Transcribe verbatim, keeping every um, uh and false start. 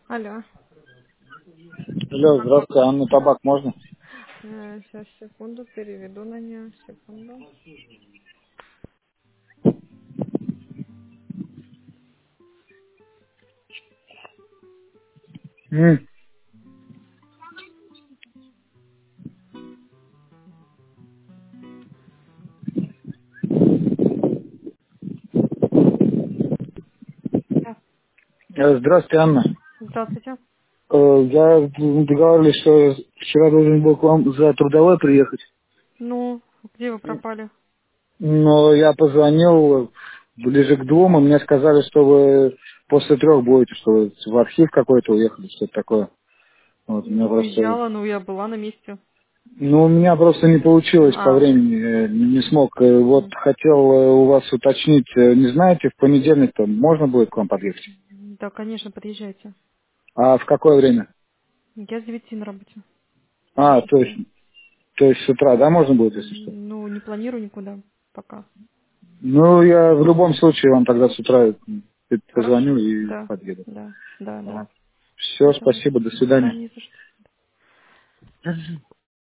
Алло. Алло, здравствуйте, Анна, табак можно? Э, Сейчас, секунду, переведу на нее. Секунду. М, Да. э, Здравствуйте, Анна. Здравствуйте. Э, Я договаривались, что вчера должен был к вам за трудовой приехать, Ну, где вы пропали? но я позвонил ближе к двум, и мне сказали, что вы после трех будете, что вы в архив какой-то уехали, что-то такое. Вот, у меня Ну, просто... уезжала, но я была на месте. Ну, у меня просто не получилось по А, времени, э, не смог. Э, Вот м, хотел э, у вас уточнить, э, не знаете, в понедельник-то можно будет к вам подъехать? да, конечно, подъезжайте. А в какое время? Я с девяти на работе. До А, то есть шести. То есть с утра, да, можно будет, если что? М, Ну, не планирую никуда пока. Ну, я в любом случае вам тогда с утра м, Хорошо? позвоню и Да, подъеду. да, да, да. Ага. Все, Да. спасибо, до Да, свидания. не за что.